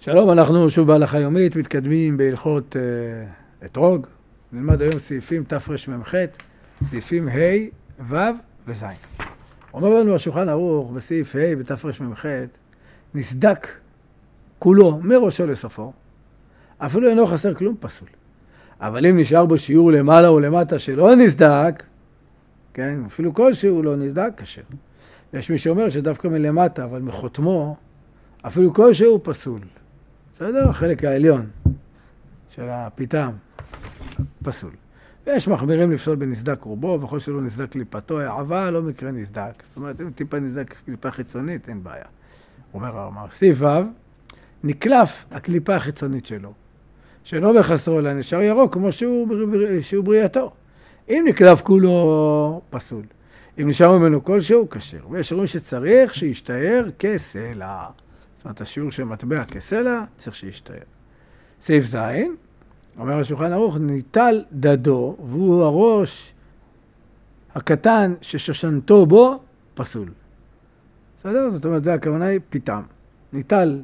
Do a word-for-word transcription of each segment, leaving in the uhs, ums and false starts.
שלום, אנחנו שוב בהלכה יומית, מתקדמים בהלכות אה, אתרוג. נלמד היום סעיפים תרמ"ח, סעיפים ה', ו' וז'. אומר לנו השולחן ערוך בסעיף ה' בתרמ"ח, נסדק כולו מראשו לסופו, אפילו אינו חסר כלום פסול. אבל אם נשאר בו שיעור למעלה או למטה שלא נסדק, כן, אפילו כל שיעור לא נסדק, כשר. יש מי שאומר שדווקא מלמטה, אבל מחותמו, אפילו כל שיעור פסול. בסדר? החלק העליון של הפיתם פסול. ויש מחמירים לפסול בנסדק רובו, וכל שלא נסדק קליפתו, העבה לא מקרה נסדק. זאת אומרת, אם טיפה נסדק קליפה חיצונית, אין בעיה. אומר הרמ"ר, סעיף ו', נקלף הקליפה החיצונית שלו, שאינו בחסרו אלא נשאר ירוק כמו שהוא, שהוא בריאתו. אם נקלף כולו, פסול. אם נשאר ממנו כלשהו, כשר. ויש רואים שצריך שישתער כסלע. זאת אומרת, השיעור של מטבע כסלע צריך שישתער. סעיף ז', אומר השולחן ערוך, ניטל דדו, והוא הראש הקטן ששושנתו בו, פסול. בסדר? זאת אומרת, זה הכוונה היא פיתם. ניטל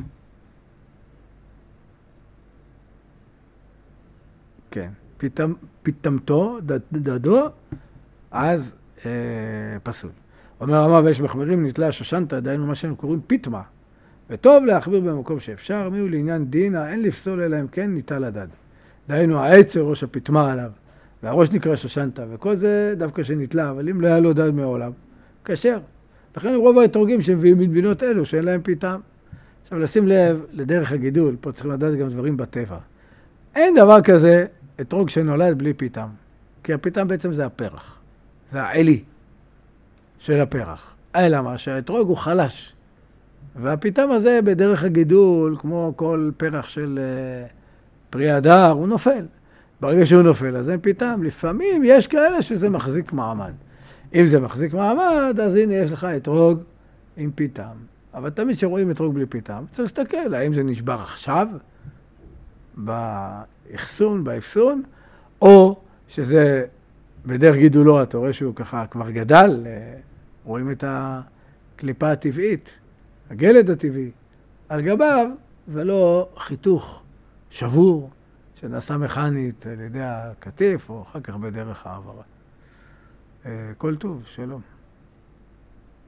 כן, פיתם, פיתמתו, דדו, אז אה, פסול. אומר הרמ"ר, ויש מחמירים, נתלה שושנתא, דהיינו מה שאנחנו קוראים פיתמה. וטוב להחביר במקום שאפשר, מיהו לעניין דינה, אין לפסול אלא אם כן ניטל הדד. דהיינו העצר, ראש הפיתמה עליו, והראש נקרא שושנתא, וכל זה דווקא שנתלה, אבל אם לא היה לו דד מעולם, כשר. לכן רוב האתרוגים שמביאים מבינות אלו, שאין להם פיתם. עכשיו, לשים לב לדרך הגידול, פה צריכים לדעת גם דברים בטבע. אין דבר כזה אתרוג שנולד בלי פיתם, כי הפיתם בעצם זה הפרח, זה העלי של הפרח. אלא מה, שהאתרוג הוא חלש, והפיתם הזה בדרך הגידול, כמו כל פרח של פרי הדר, הוא נופל. ברגע שהוא נופל, אז אין פיתם. לפעמים יש כאלה שזה מחזיק מעמד. אם זה מחזיק מעמד, אז הנה יש לך אתרוג עם פיתם. אבל תמיד שרואים אתרוג בלי פיתם, צריך להסתכל, האם זה נשבר עכשיו, באחסון, באפסון, או שזה בדרך גידולו, אתה רואה שהוא ככה כבר גדל, רואים את הקליפה הטבעית, הגלד הטבעי, על גביו, ולא חיתוך שבור שנעשה מכנית על ידי הכתף, או אחר כך בדרך העברה. כל טוב, שלום.